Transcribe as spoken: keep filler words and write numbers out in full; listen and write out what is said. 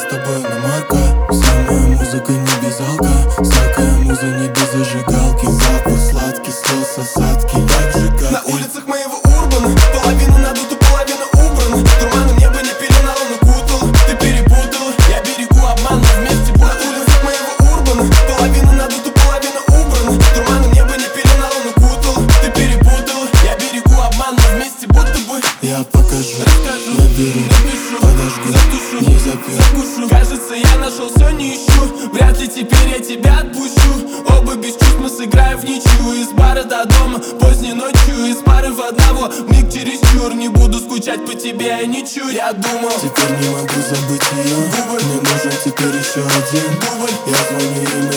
тобой на марка. Вся моя музыка не без алка, всякая муза не без зажигалки. Запах сладкий, стол сосадки, так же как на улицах моего урбана. Половина надута, половина убрана. Дурманом небо не пеленал, он укутал. Ты перепутала, я берегу обман, но вместе будем. На улицах моего урбана. Половина надута, половина убрана. Дурманом небо не пеленал, он укутал. Ты перепутала, я берегу обман, но вместе будто бы. я покажу, Расскажу, наберу, напишу, подожгу, задушу, не запью. закушу. Кажется, я нашел все, не ищу. Вряд ли теперь я тебя отпущу. Оба без чувств, мы сыграем в ничью. Из бара до дома, поздней ночью. Из пары в одного, миг чересчур. Не буду скучать по тебе, я не чую. Я думал, теперь не могу забыть ее. Дубль. Мне нужен теперь еще один. Дубль. Я звоню ей